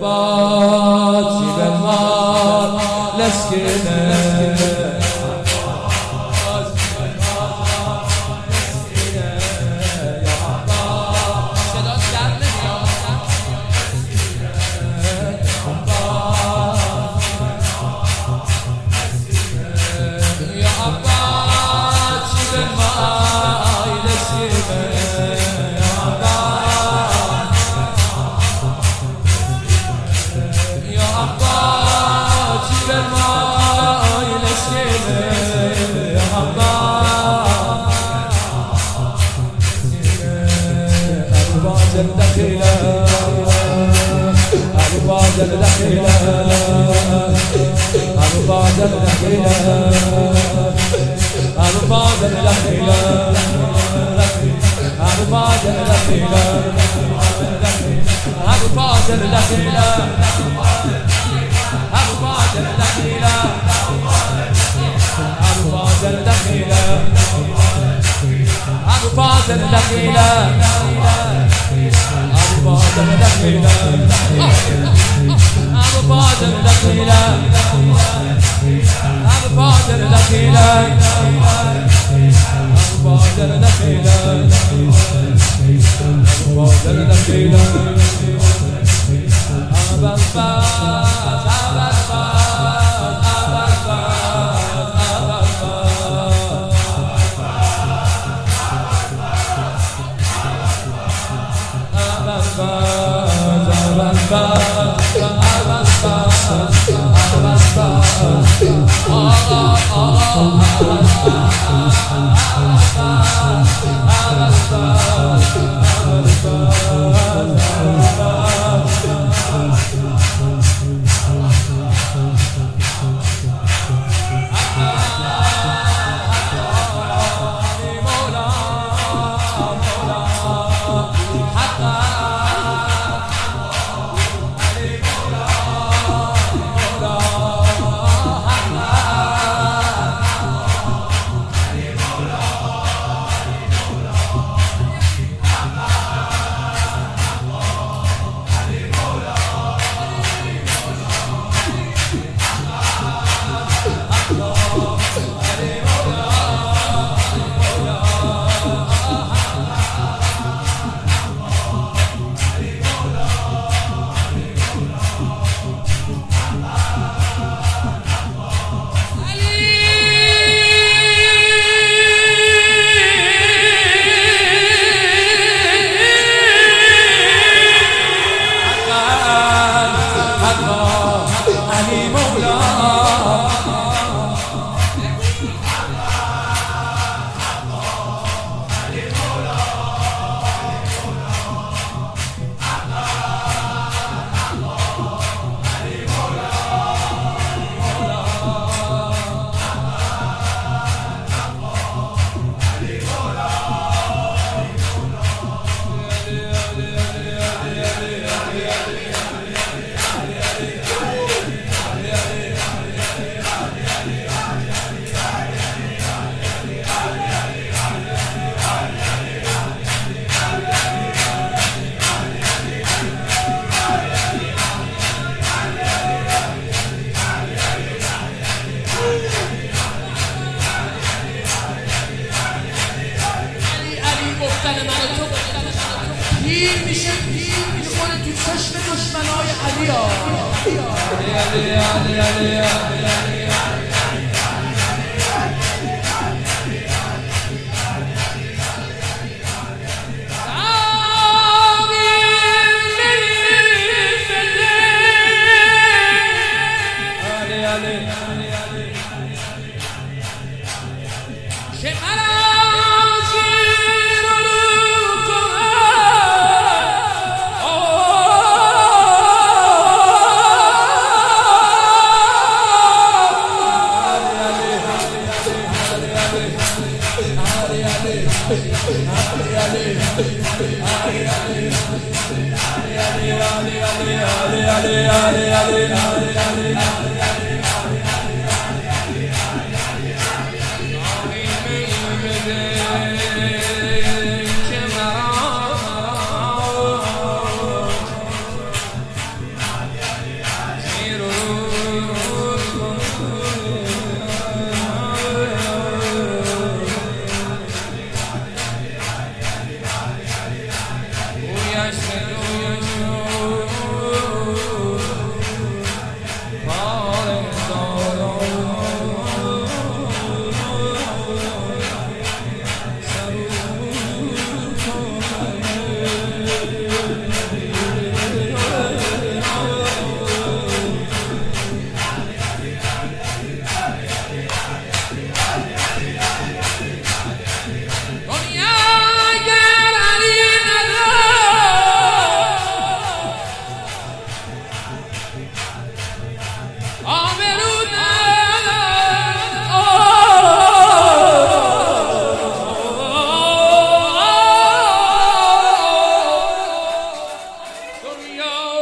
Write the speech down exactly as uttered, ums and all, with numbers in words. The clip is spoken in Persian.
باجي بالمال لسكينة دخيلة أبو فاضل دخيلة أبو فاضل دخيلة أبو فاضل دخيلة أبو فاضل دخيلة أبو فاضل دخيلة أبو فاضل دخيلة أبو فاضل دخيلة أبو فاضل دخيلة أبو فاضل دخيلة أبو فاضل دخيلة أبو فاضل دخيلة أبو فاضل دخيلة أبو فاضل دخيلة أبو الفاس أبو الفاس أبو پیر میشه پیر میخوره تو چشم دشمنای علی ها علی علی علی علی دنیا